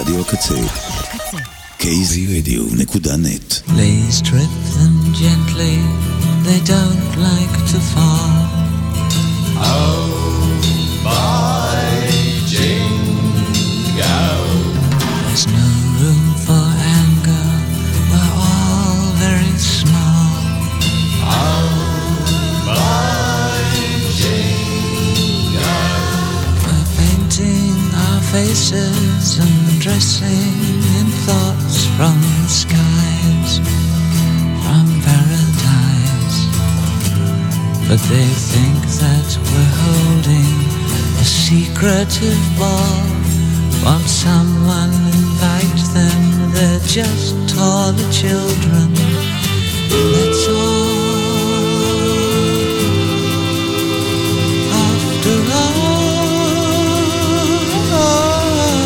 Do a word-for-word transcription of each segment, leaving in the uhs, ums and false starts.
רדיו הקצה. קיי זי רדיו נקודה נט. Please trip them gently, they don't like to fall. Oh, my jingle. There's no room for anger, we're all very small. Oh, my jingle. We're painting our faces and dressing in thoughts from the skies, from paradise. But they think that we're holding a secretive ball. Won't someone invite them? They're just taller children, that's all. After all,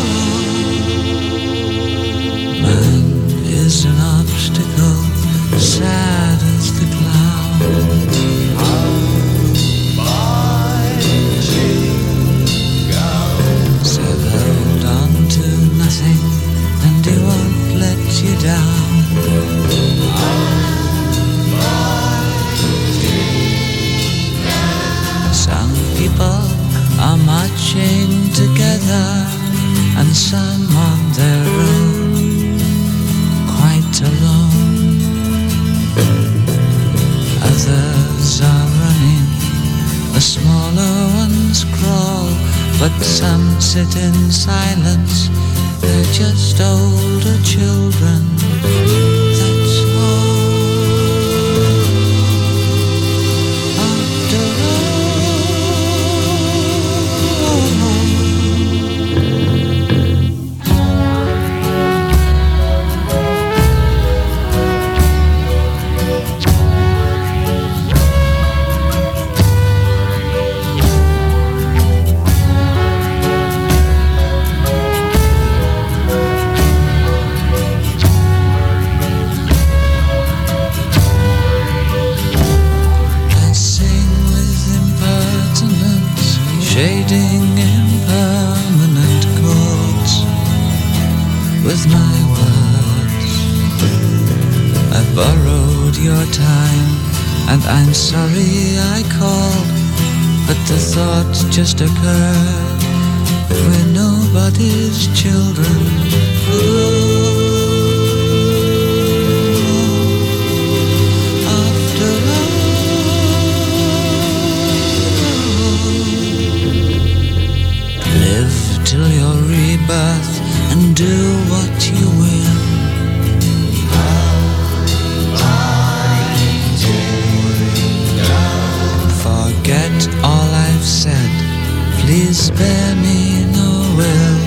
man is an obstacle, sad as the clown. And he won't let you down. Some people are marching together, and some on their own, quite alone. Others are running, the smaller ones crawl, but some sit in silence. They're just older children, that's all. After shading impermanent chords with my words. I've borrowed your time, and I'm sorry I called, but the thought just occurred, we're nobody's children. Ooh. Till your rebirth and do what you will. Forget all I've said, please spare me no will.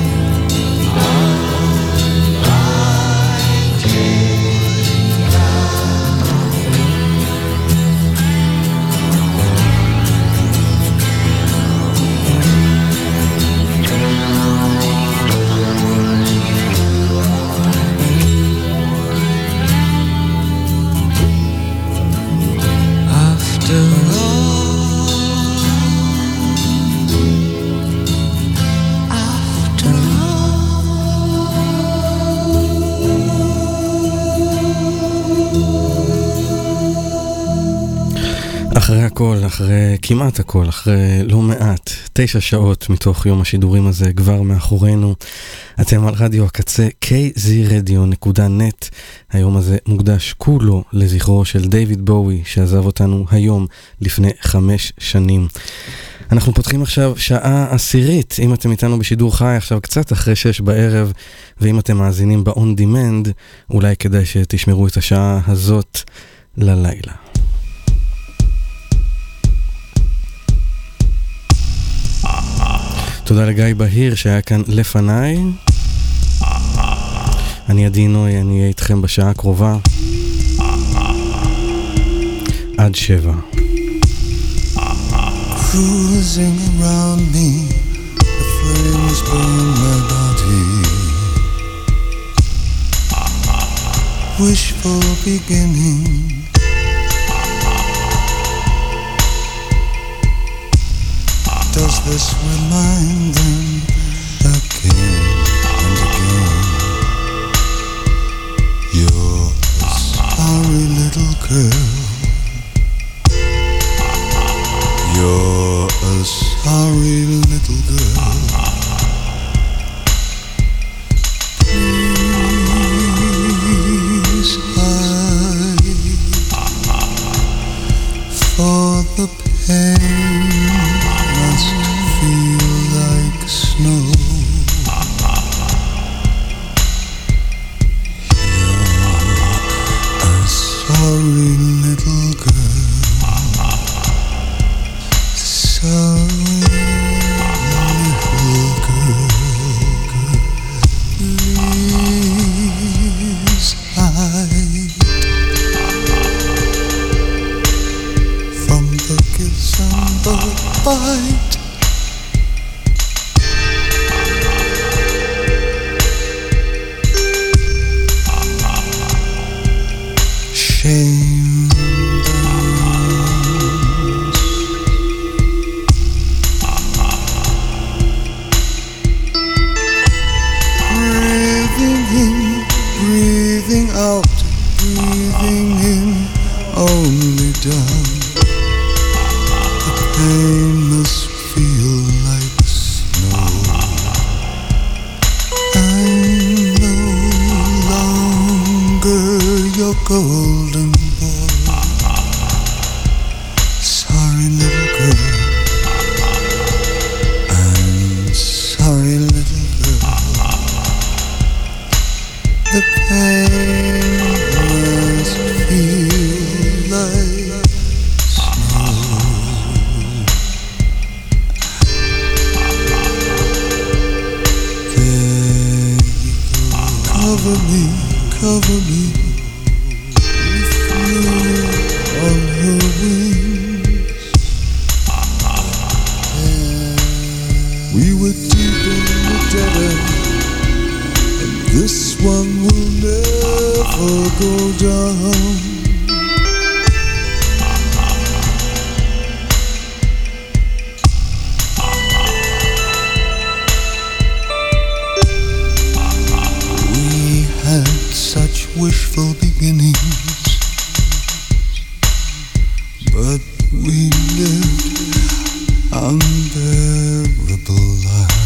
אחרי הכל, אחרי כמעט הכל, אחרי לא מעט, תשע שעות מתוך יום השידורים הזה כבר מאחורינו. אתם על רדיו הקצה, קיי זי רדיו נקודה נט. היום הזה מוקדש כולו לזכרו של דיוויד בואי, שעזב אותנו היום לפני חמש שנים. אנחנו פותחים עכשיו שעה עשירית, אם אתם איתנו בשידור חי, עכשיו קצת אחרי שש בערב, ואם אתם מאזינים ב-on demand, אולי כדאי שתשמרו את השעה הזאת ללילה. תודה לגיא בהיר שהיה כאן לפניי. אני עדינוי, אני אהיה איתכם בשעה הקרובה עד שבע. Cruising around me, the flames burn my body. Wishful beginning. Does this remind them again and again? sorry little girl. The pain must feel like snow. There you go. Cover me, cover me. We flew on her wings. Yeah. We were deep in the dead end. This one will never go down. We had such wishful beginnings, but we lived unbearable lives.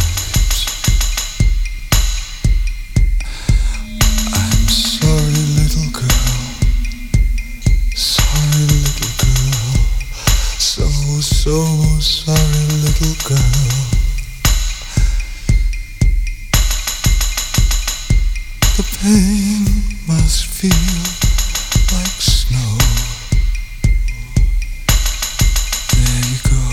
Sorry little girl, sorry little girl, so, so sorry little girl. The pain must feel like snow. There you go.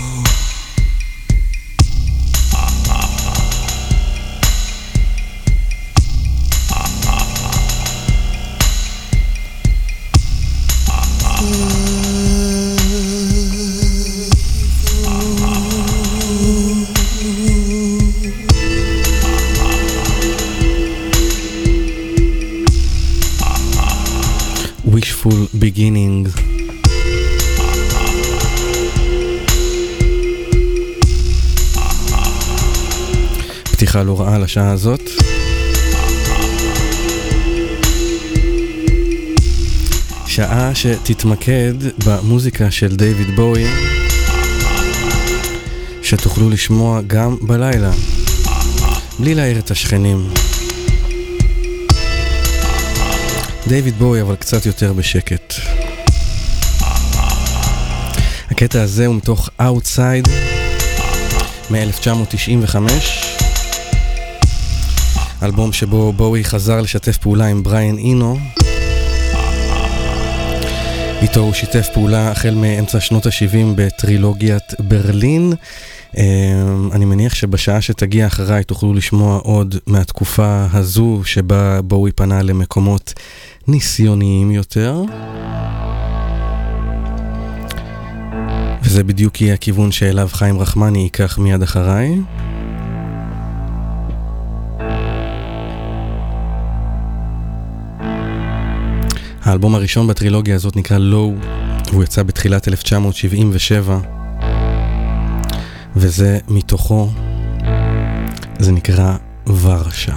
Wishful beginning. פתיחה לא רעה לשעה הזאת. שעה שתתמקד במוזיקה של דיוויד בואי, שתוכלו לשמוע גם בלילה, בלי להעיר את השכנים. דיוויד בואי אבל קצת יותר בשקט. הקטע הזה הוא מתוך Outside מ-אלף תשע מאות תשעים וחמש, אלבום שבו בואי חזר לשתף פעולה עם בריאן אינו. איתו הוא שיתף פעולה החל מאמצע שנות ה-שבעים בטרילוגיית ברלין. אני מניח שבשעה שתגיע אחריי תוכלו לשמוע עוד מהתקופה הזו שבה בואי פנה למקומות ניסיוניים יותר. וזה בדיוק יהיה הכיוון שאליו חיים רחמני ייקח מיד אחריי. האלבום הראשון בטרילוגיה הזאת נקרא לואו, והוא יצא בתחילת אלף תשע מאות שבעים ושבע, וזה מתוכו, זה נקרא ורשה.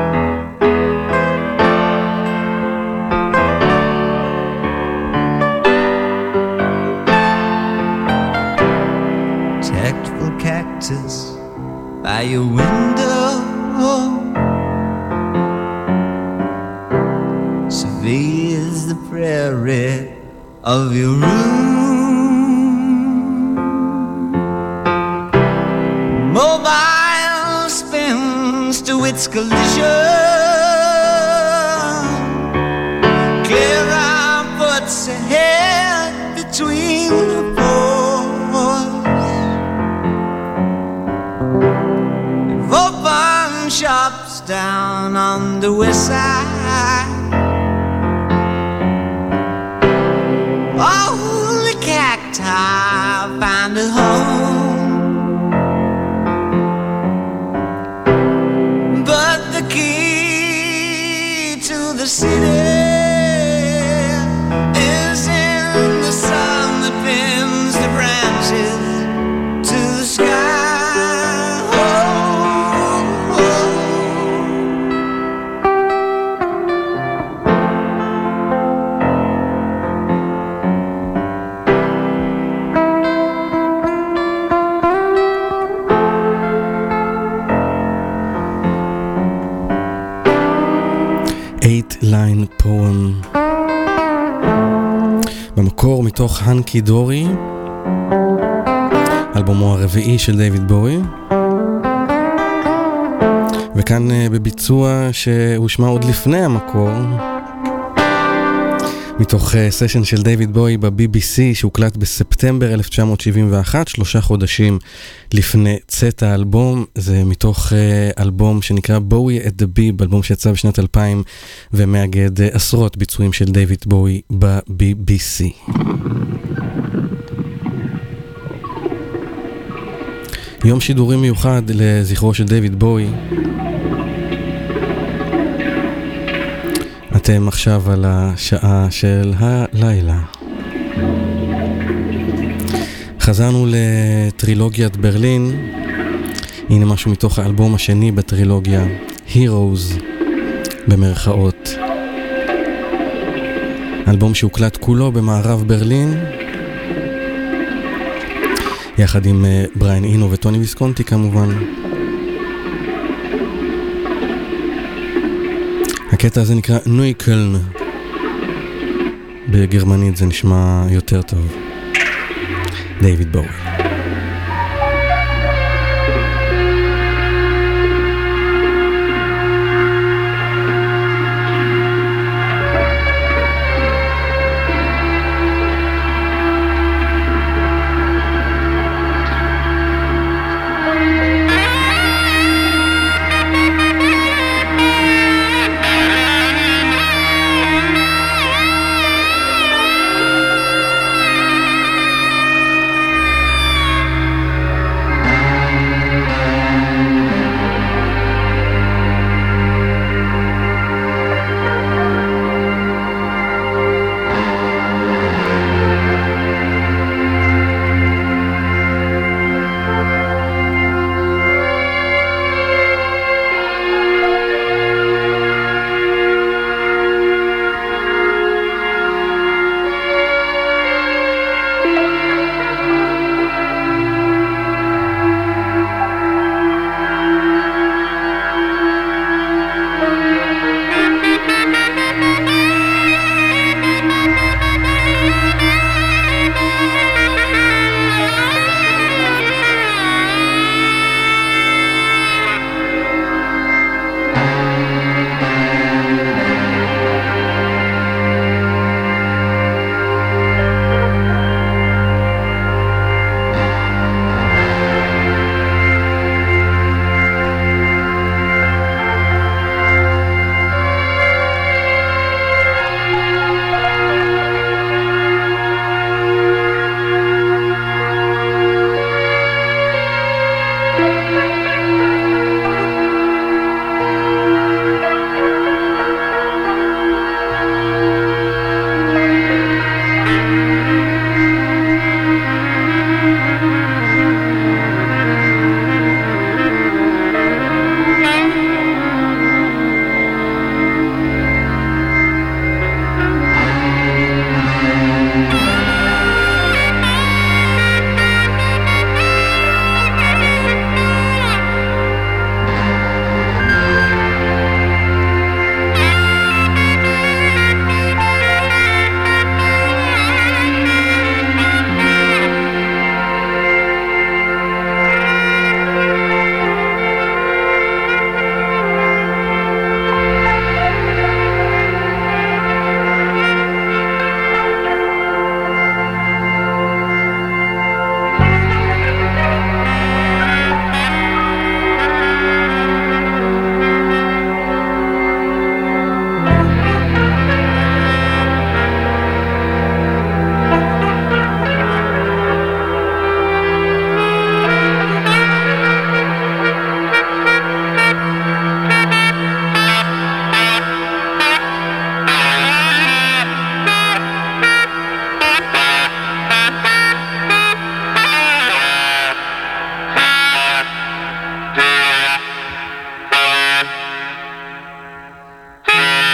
Tactful cactus by your window, surveys the prairie of your room. Mobile spins to its collision. Clara puts a head between the paws. Open shops down on the west side. All the cacti find a home, but the key to the city is in the sun that pins the branches to the sky. eight line poem במקור מתוך הנקי דורי, אלבומו הרביעי של דיוויד בואי, וכאן בביצוע שהושמע עוד לפני המקור מתוך סשן של דיוויד בואי ב-בי בי סי שהוקלט בספטמבר אלף תשע מאות שבעים ואחת, שלושה חודשים לפני צאת האלבום. זה מתוך אלבום שנקרא בואי at the Bib, אלבום שיצא בשנת אלפיים ומאגד עשרות ביצועים של דיוויד בואי ב-בי בי סי. יום שידורים מיוחד לזכרו של דיוויד בואי. אתם עכשיו על השעה של הלילה. חזרנו לטרילוגיית ברלין. הנה משהו מתוך האלבום השני בטרילוגיה, Heroes במרכאות. אלבום שהוקלט כולו במערב ברלין, יחד עם בריין אינו וטוני ויסקונטי כמובן. הקטע הזה נקרא נויקלן, בגרמנית זה נשמע יותר טוב. דיוויד בואי.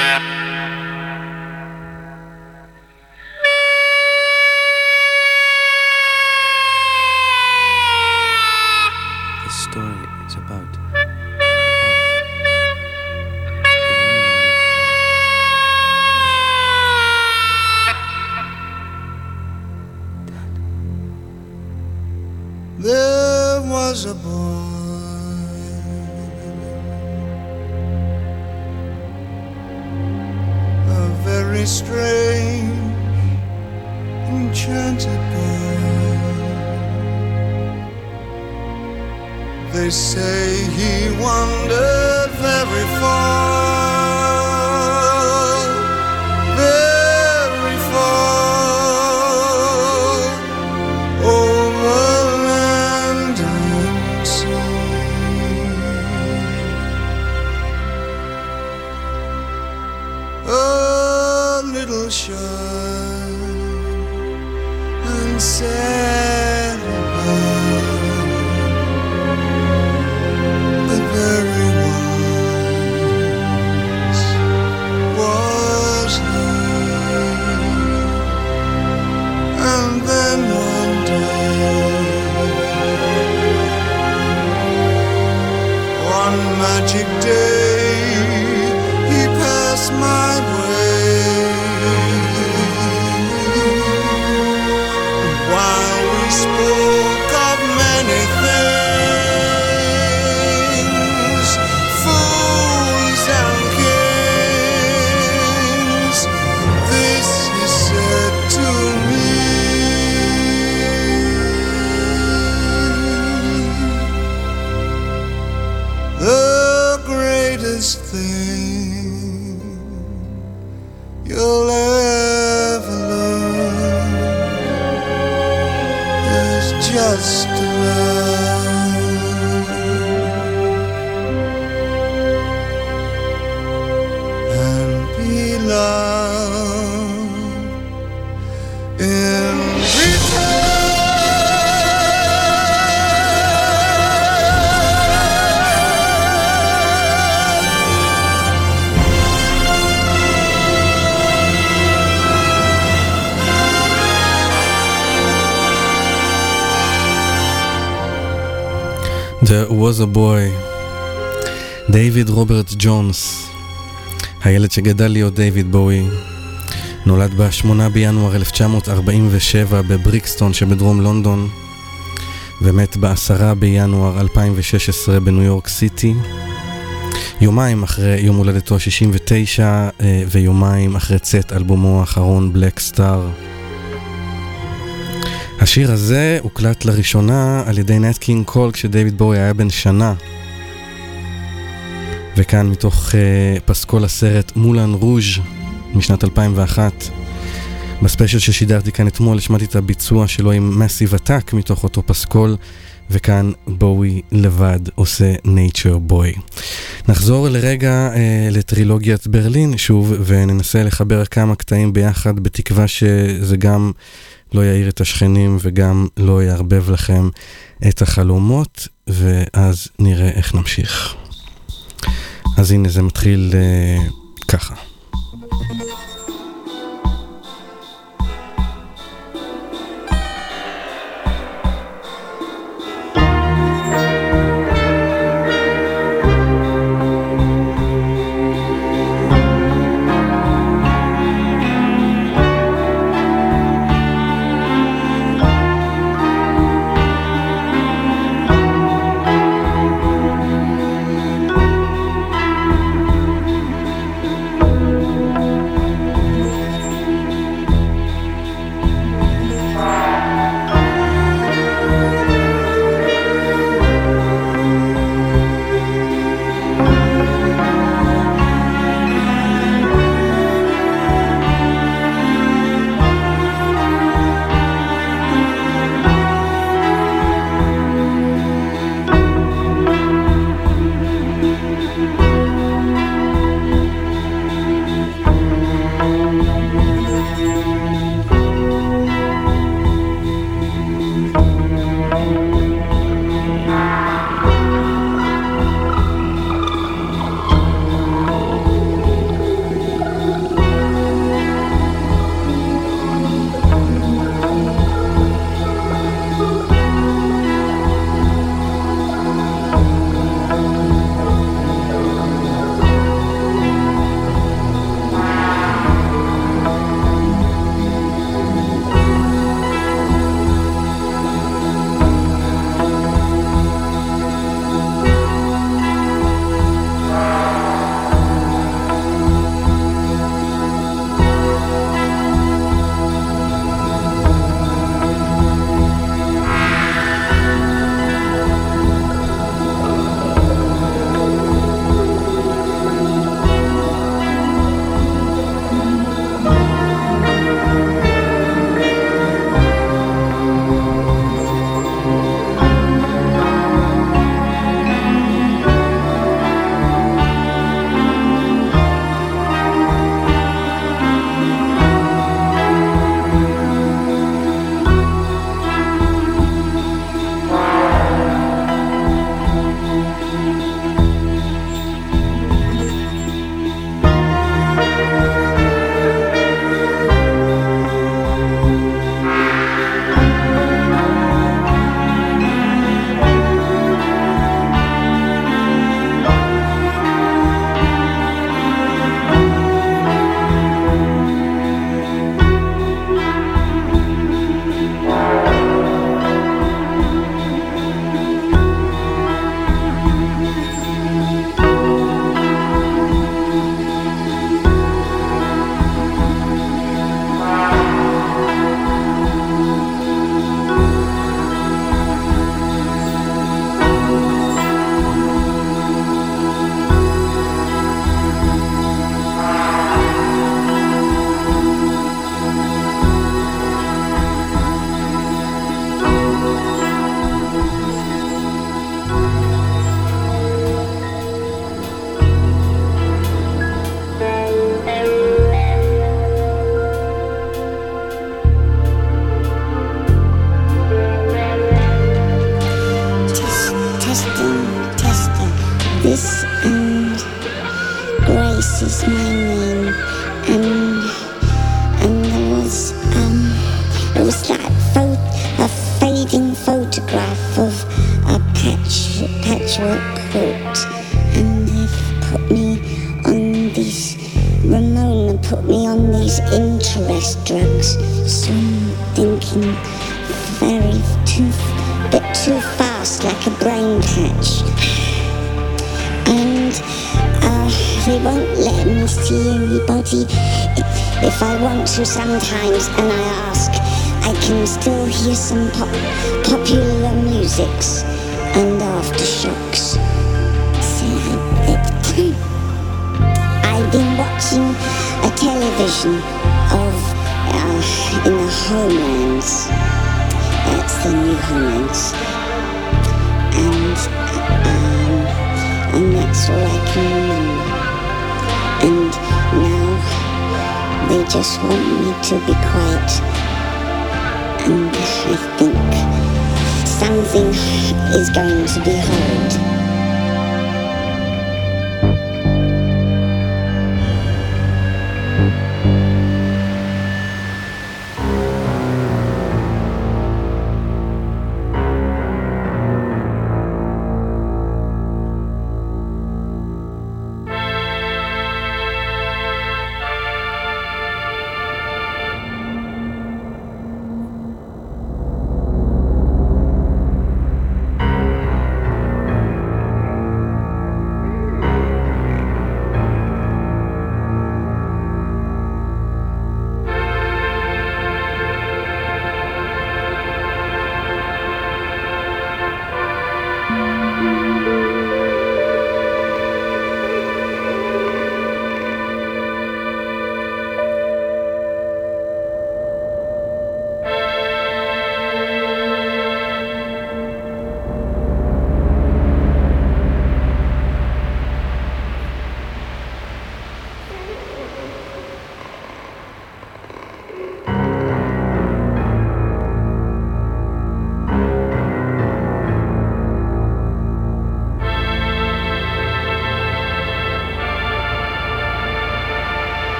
There was a boy, a very strange, enchanted boy. They say he wandered very far, very far, over land and sea. A little shy and sad about, but very wise was he. And then one day, one magic day, he passed my way. While we spoke of many things, fools and kings, this he said to me: the greatest thing you'll ever learn is just to love and be loved in return. There was a boy, דיוויד רוברט ג'ונס, הילד שגדל להיות דיוויד בואי, נולד ב-שמונה בינואר אלף תשע מאות ארבעים ושבע בבריקסטון שבדרום לונדון, ומת ב-עשרה בינואר אלפיים ושש עשרה בניו יורק סיטי, יומיים אחרי יום הולדתו ה-שישים ותשע ויומיים אחרי צאת אלבומו האחרון בלק סטאר. השיר הזה הוקלט לראשונה על ידי נט קינג קול כשדייוויד בואי היה בן שנה, וכאן מתוך uh, פסקול הסרט מולן רוז' משנת אלפיים ואחת. בספיישל ששידרתי כאן אתמול השמעתי את הביצוע שלו עם מסיב אטאק מתוך אותו פסקול, וכאן בואי לבד עושה Nature Boy. נחזור לרגע uh, לטרילוגיית ברלין שוב, וננסה לחבר כמה קטעים ביחד, בתקווה שזה גם לא יעיר את השכנים וגם לא יערבב לכם את החלומות, ואז נראה איך נמשיך. אז הנה זה מתחיל uh, ככה. this is my name. And and there was um it was that photo, a fading photograph of a patch patchwork quilt, and they've put me on these. Ramona put me on these interest drugs, so I'm thinking very too, bit too fast, like a brain patch. And uh, they won't let me see anybody. If I want to sometimes, and I ask, I can still hear some pop, popular musics and aftershocks. So it, I've been watching a television of uh, in the Homelands. That's the new Homelands, and um, and that's all I can remember. And now they just want me to be quiet, and I think something is going to be heard.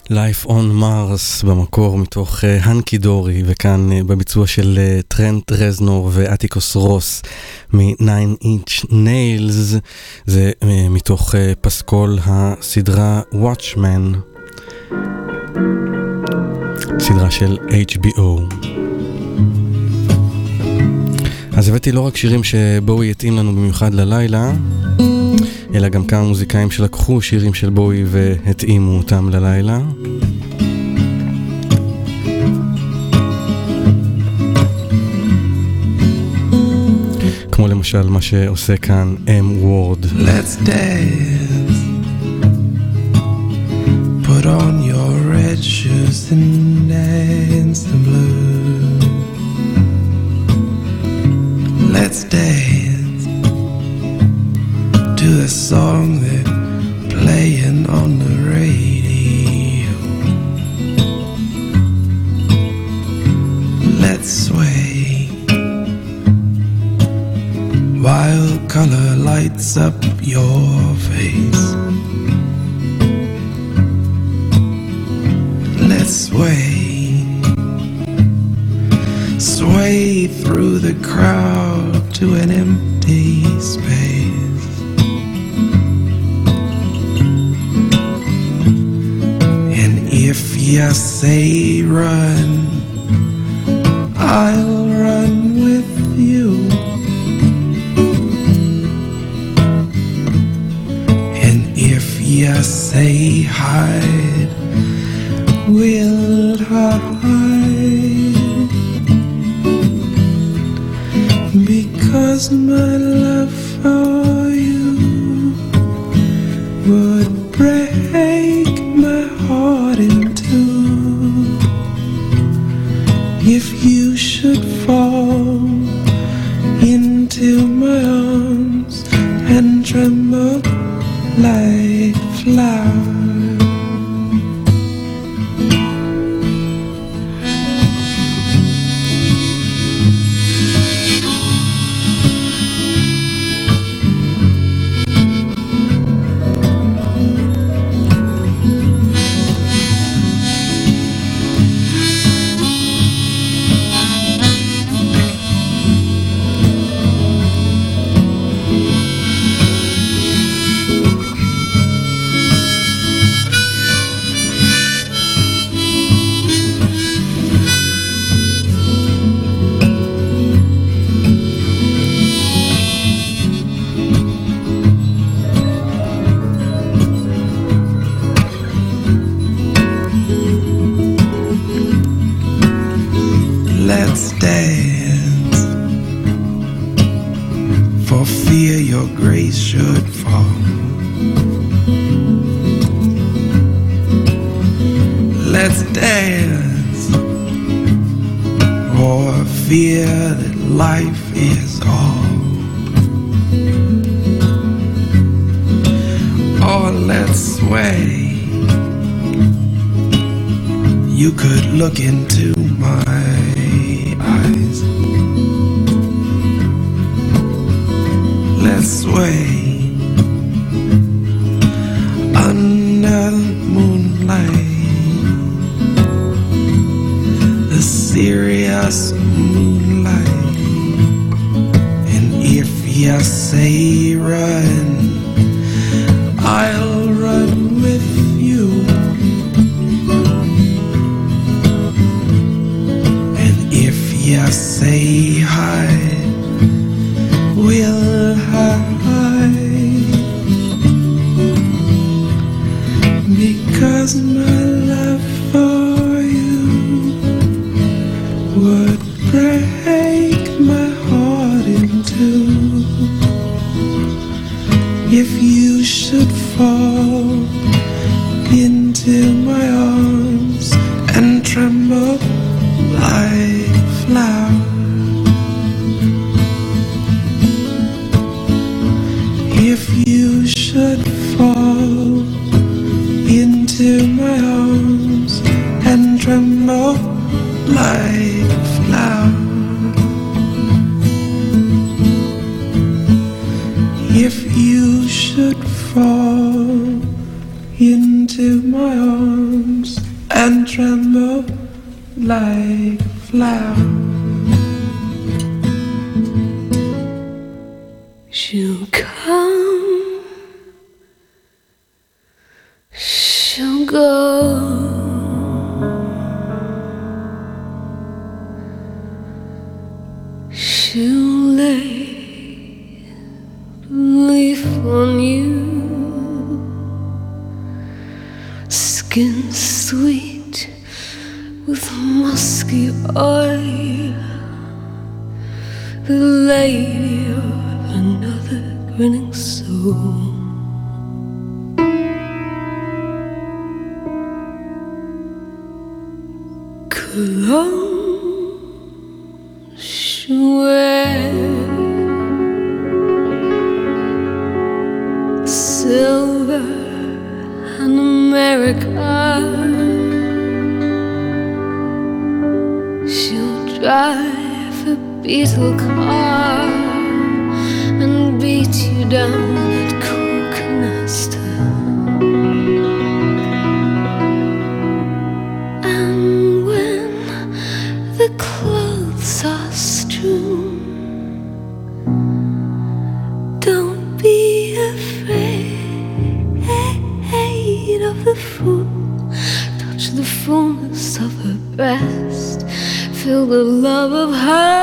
Life on Mars במקור מתוך הנקי דורי, וכאן בביצוע של טרנט רזנור ואטיקוס רוס מ-Nine Inch Nails, זה מתוך פסקול הסדרה Watchmen, סדרה של אייץ' בי או. אז הבאתי לא רק שירים שבואי יתאים לנו במיוחד ללילה, אלא גם כמה מוזיקאים שלקחו שירים של בואי והתאימו אותם ללילה. כמו למשל מה שעושה כאן M Ward. Let's dance. Put on your red shoes and dance the blues. Let's dance to the song they're playing on the radio. Let's sway while color lights up your face. Let's sway, sway through the crowd to an empty space. And if you say run, I'll run with you. And if you say hide, we'll hide. Because my love for you would break my heart in two if you should fall into my arms and tremble like flowers. Let's dance, for fear your grace should fall. Let's dance, for fear that life is all. Or let's sway. You could look into my eyes. Let's sway under the moonlight, the serious moonlight. And if you say run, I'll run with you. You say hide, we'll hide. Because my love for you would break my heart in two if you should fall into my arms and tremble like flower. If you should fall into my arms and tremble like flower. If you should fall into my arms and tremble like a flower. She'll come, she'll go, she'll lay a leaf on you, skin sweet with musky oil, the lady of another grinning soul. Cologne she wears, silver and America. She'll drive a Beetle car and beat you down at Coconasta. And when the clothes are strewn, don't be afraid of the fool. Touch the fullness of her breast, feel the love of her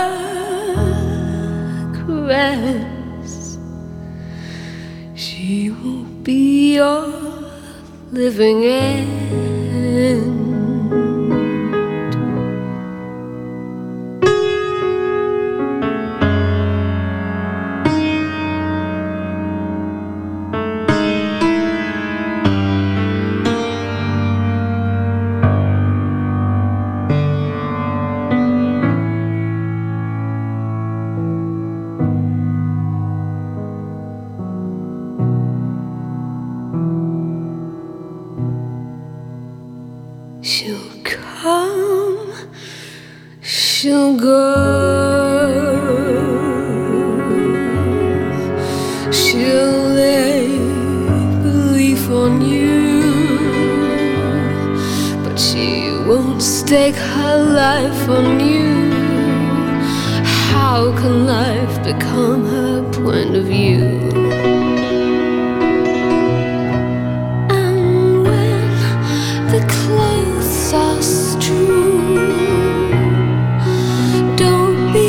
caress. She will be your living end. She'll come, she'll go, she'll lay belief on you, but she won't stake her life on you. How can life become her point of view? The clothes are strewn, don't be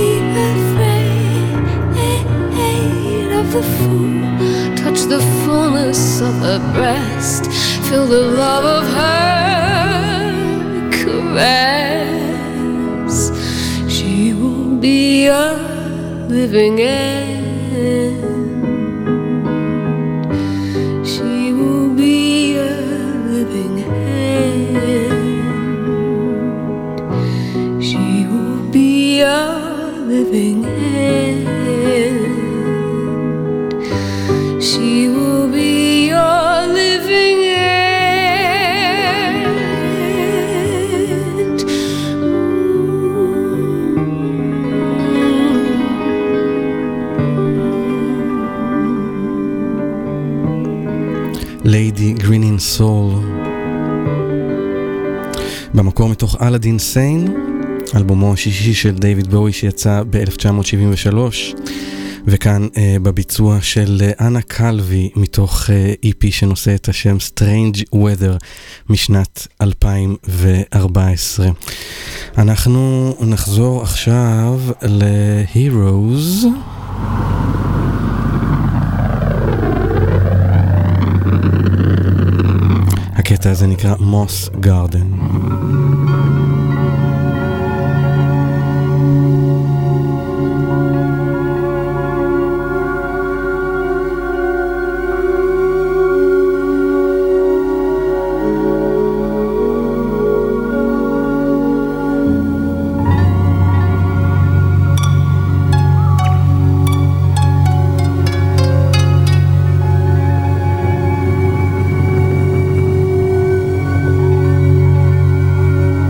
afraid of the fool. Touch the fullness of her breast, feel the love of her caress. She will be a living end. She will be a living end. She will be a living end. She will be your living end. Lady Grinning Soul, במקור מתוך אלאדין סיין, אלבומו השישי של דיוויד בואי שיצא ב-אלף תשע מאות שבעים ושלוש, וכאן uh, בביצוע של uh, אנה קלווי מתוך uh, E P שנושא את השם Strange Weather משנת אלפיים וארבע עשרה. אנחנו נחזור עכשיו ל-Heroes. הקטע הזה נקרא Moss Garden. Thank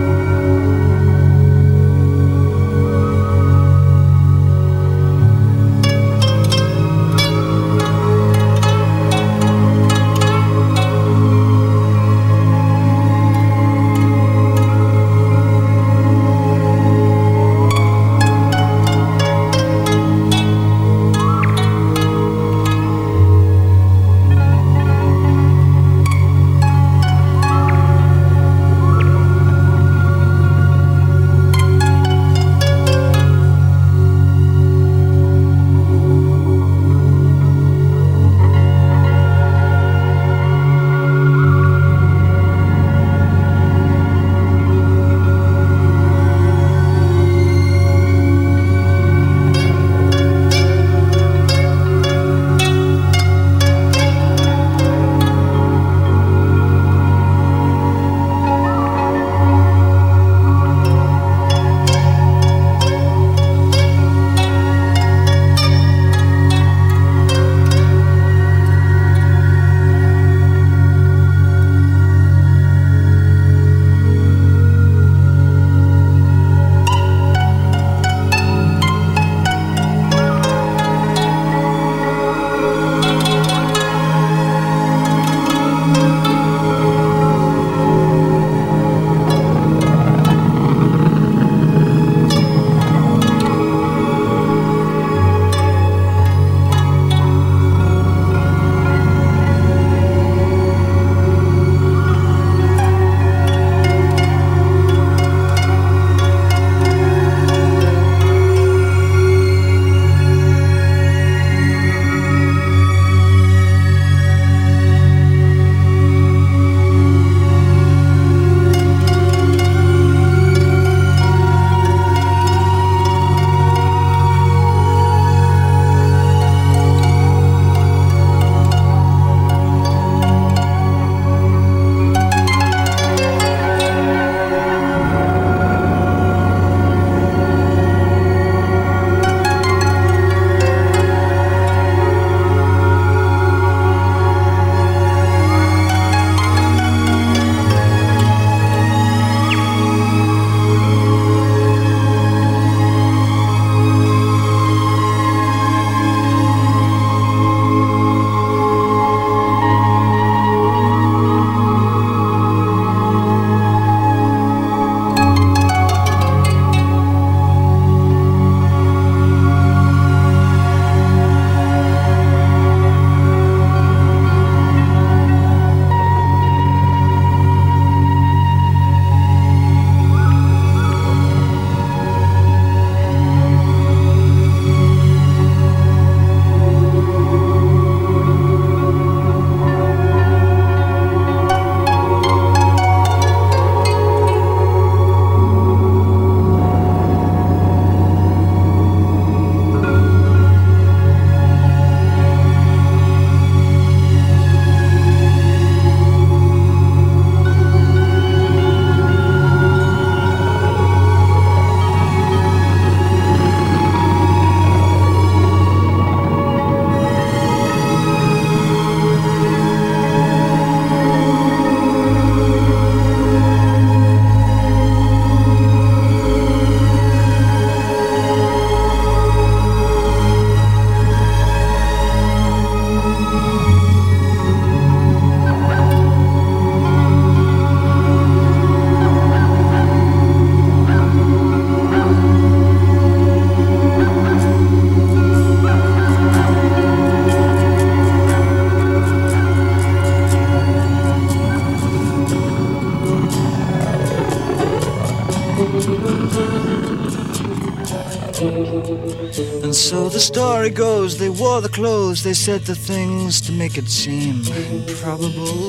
And so the story goes, they wore the clothes, they said the things to make it seem improbable.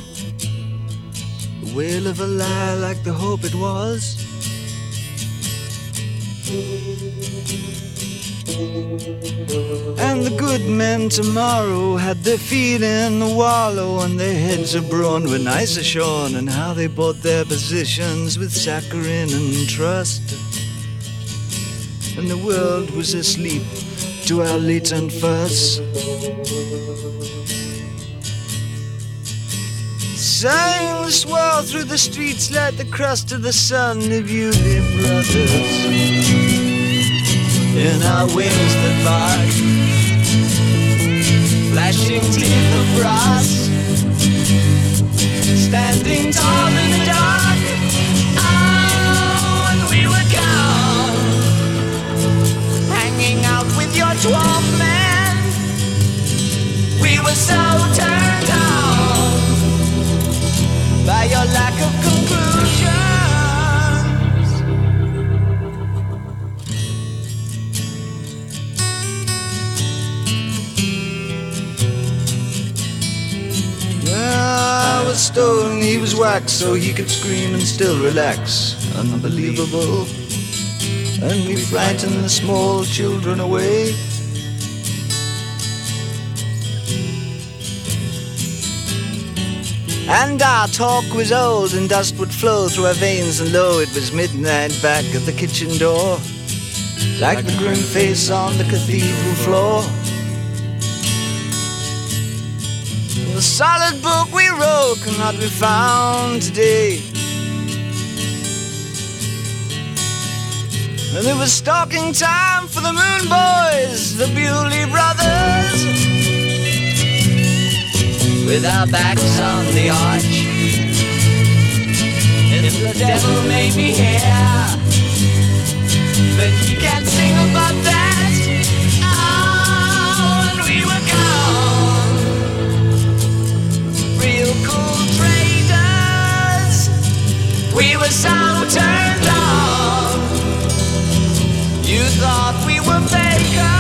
The wail of a lie like the hope it was. And the good men tomorrow had their feet in the wallow, and their heads abroad when ice are shorn, and how they bought their positions with saccharine and trust. And the world was asleep to our latent fuss. Sang the swirl through the streets like the crust of the sun of you, dear brothers. In our wings that bark, flashing teeth of brass, standing tall in the dark. Oh, and we were gone, hanging out with your twelve men. We were so turned on by your lack of conclusion. I was stone, he was wax, so he could scream and still relax. Unbelievable. And we frightened the small children away. And our talk was old, and dust would flow through our veins, and lo, it was midnight back at the kitchen door, like the grim face on the cathedral floor. The solid book we wrote cannot be found today. And it was stalking time for the Moon Boys, the Bewley Brothers, with our backs on the arch. And if the devil may be here, but he can't sing about that. Oh, and we were gone, real cool traders. We were so turned on, you thought we were fakers.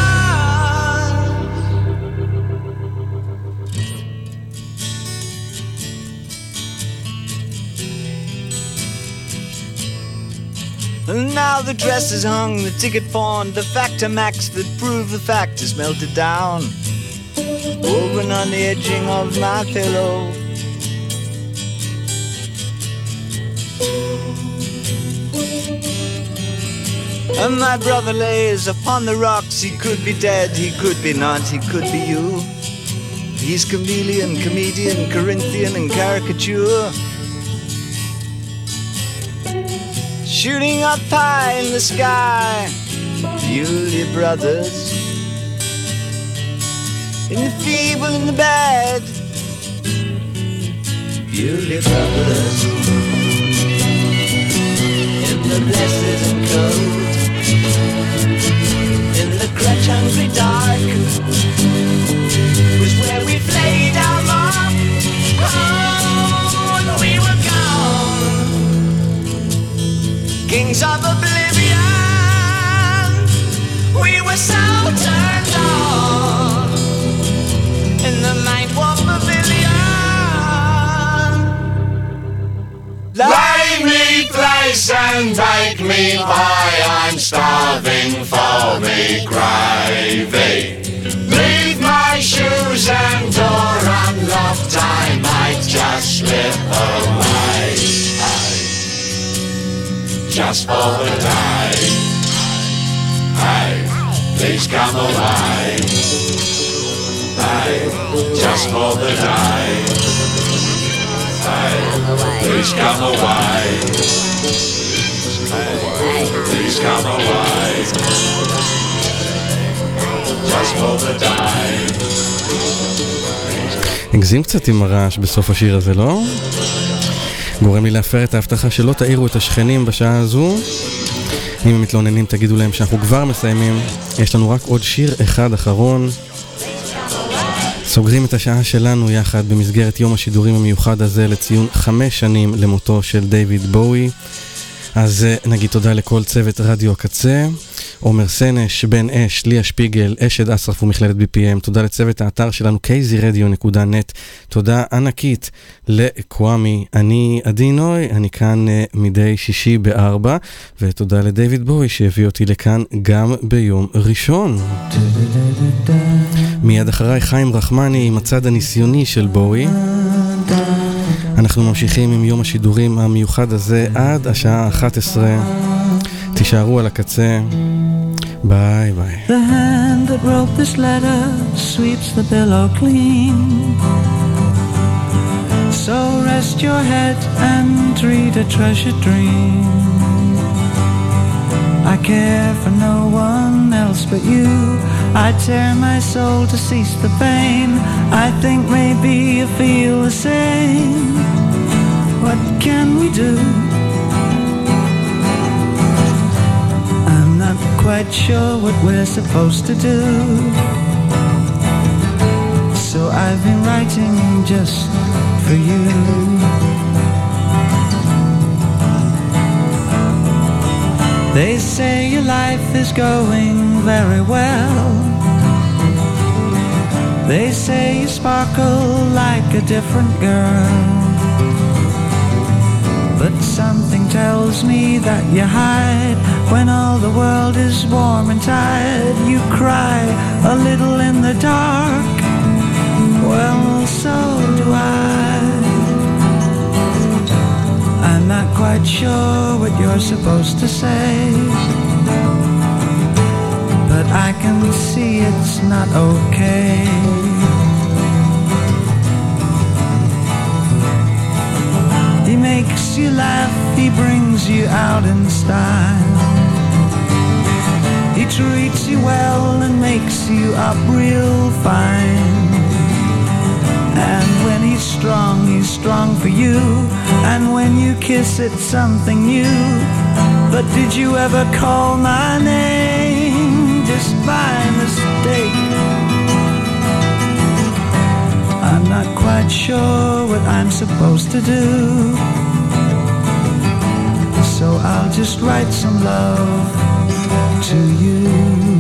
And now the dress is hung, the ticket pawned, the factor max that proved the fact is melted down, woven on the edging of my pillow. And my brother lays upon the rocks. He could be dead, he could be not, he could be you. He's chameleon, comedian, Corinthian and caricature, shooting up high in the sky. Bewley Brothers, in the feeble and the bad. Bewley Brothers, in the blessed and cold, in the crutch-hungry dark, was where we played our mark. Oh, and we were gone, kings of oblivion. We were so turned on in the Mind Warp Pavilion. Lay me place and bake me pie, I'm starving for me gravy. Leave my shoes and door unlocked, I might just slip away. Just for the day, hey, please come away. Hey, just for the day, hey, please come away. Hey, please come away. Just for the day. הגזים קצת עם הרעש בסוף השיר הזה, לא? גורם לי להפר את ההבטחה שלא תאירו את השכנים בשעה הזו. אם הם מתלוננים תגידו להם שאנחנו כבר מסיימים. יש לנו רק עוד שיר אחד אחרון. סוגרים את השעה שלנו יחד במסגרת יום השידורים המיוחד הזה לציון חמש שנים למותו של דיוויד בואי. אז נגיד תודה לכל צוות רדיו הקצה, עומר סנש, בן אש, ליה שפיגל, אשד אסרף ומכללת בי פי אם. תודה לצוות האתר שלנו קייזי רדיו נקודה נט. תודה ענקית לקוואמי. אני עדי נוי, אני כאן uh, מדי שישי בארבע, ותודה לדיוויד בוי שהביא אותי לכאן גם ביום ראשון. מיד אחריי חיים רחמני עם הצד הניסיוני של בוי. אנחנו ממשיכים עם יום השידורים המיוחד הזה עד השעה אחת עשרה. תישארו על הקצה. ביי ביי. The hand that wrote this letter sweeps the pillow clean. So rest your head and read a treasured dream. I care for no one else but you. I tear my soul to cease the pain. I think maybe you feel the same. What can we do? I'm not quite sure what we're supposed to do. So I've been writing just for you. They say your life is going very well. They say you sparkle like a different girl. But something tells me that you hide. When all the world is warm and tired, you cry a little in the dark. Well, so do I. I'm not quite sure what you're supposed to say, but I can see it's not okay. He makes you laugh, he brings you out in style. He treats you well and makes you up real fine. And when he's strong, he's strong for you. And when you kiss, it's something new. But did you ever call my name just by mistake? I'm not quite sure what I'm supposed to do. So I'll just write some love to you.